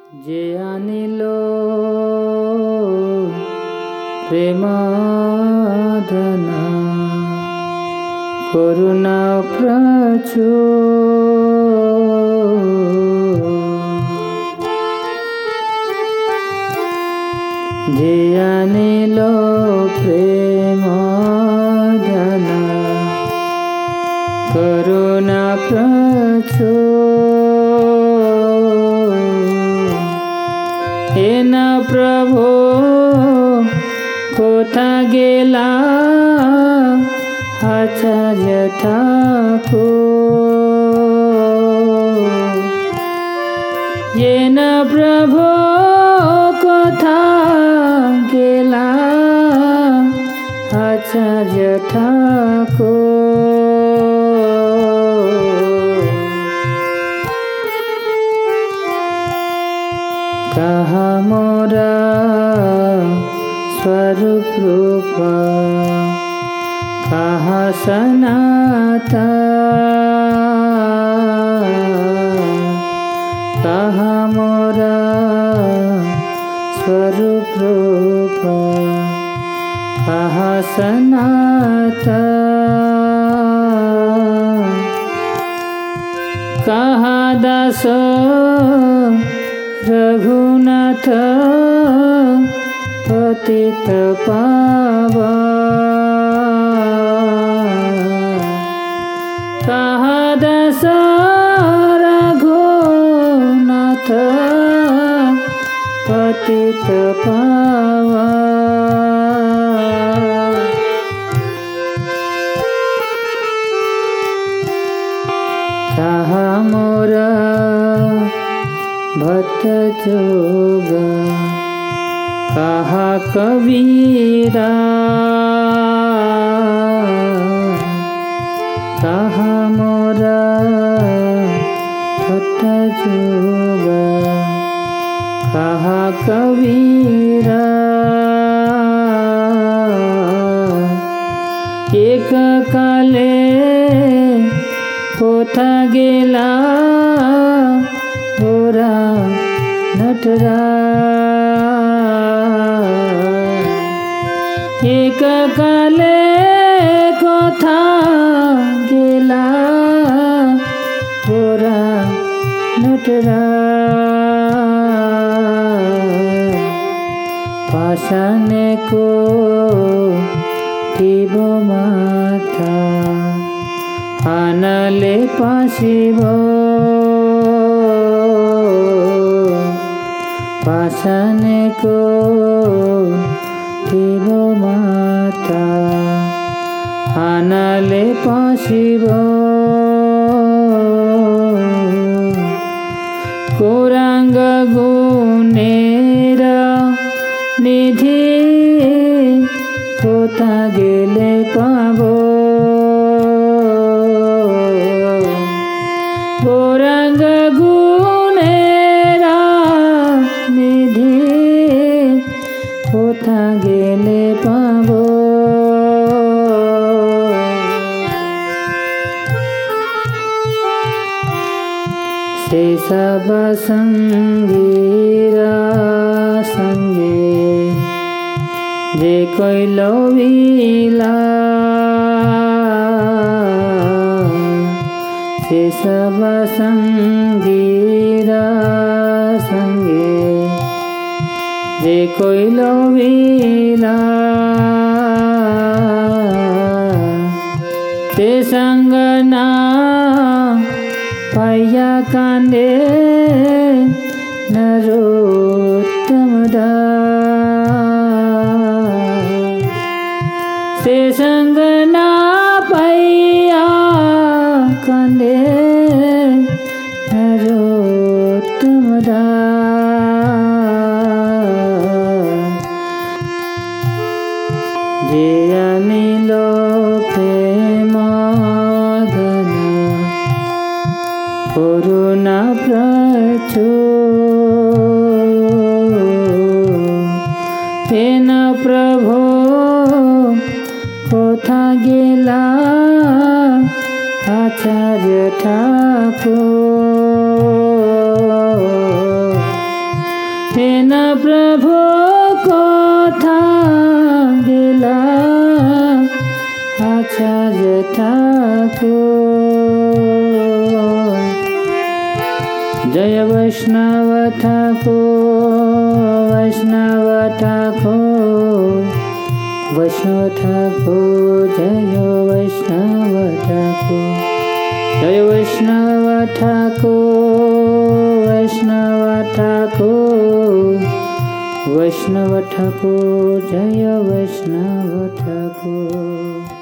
যে আনিল প্রেমাদনা করুণা প্রচুর, যে আনিল প্রেমাদনা করুণা প্রচুর, হে না প্রভু কোথা গেলা আচার্য ঠাকুর, হে না প্রভু কোথা গেলা আচার্য ঠাকুর, কাহা মোরা स्वरूप रूप कहा सनाता, कहा मोरा स्वरूप रूप कहा सनाता, कहा दास रघुनाथ पतित पावन, कहा दास रघुनाथ पतित पावन, कहा मोरा भक्त जोगा, कहा कबीरा, कहा मोरा भक्त जोगा, कहा कबीरा, एक काले कोथा गेला गोरा नटरा, एक काले कोथा गेला गोरा नटरा, पाषाणे को टिब माथा आनले पाशिब, पाषाणे को टिब माता आनले पाशिब, गौरांग गुणेर निधि कोथा गेले पाबो, गौरांग गुणेर निधि कोथा गेले पाबो, से सब संगीरा संगे जे कोई लोविला, से सब संगीरा संगे जे कोई लोविला, ते संग ना पाया कांदे नरोत्तम दास, ते संग ना पाया कांदे नरोत्तम दास, जे अनिल प्रेमादना করুণা প্রচুর, হে না প্রভু কোথা গেলা আচার্য ঠাকুর, राज ठाकुर। जय वैष्णव ठाकुर, वैष्णव ठाकुर, वैष्णव ठाकुर, जय वैष्णव ठाकुर। जय वैष्णव ठाकुर, वैष्णव ठाकुर, वैष्णव ठाकुर, जय वैष्णव ठाकुर।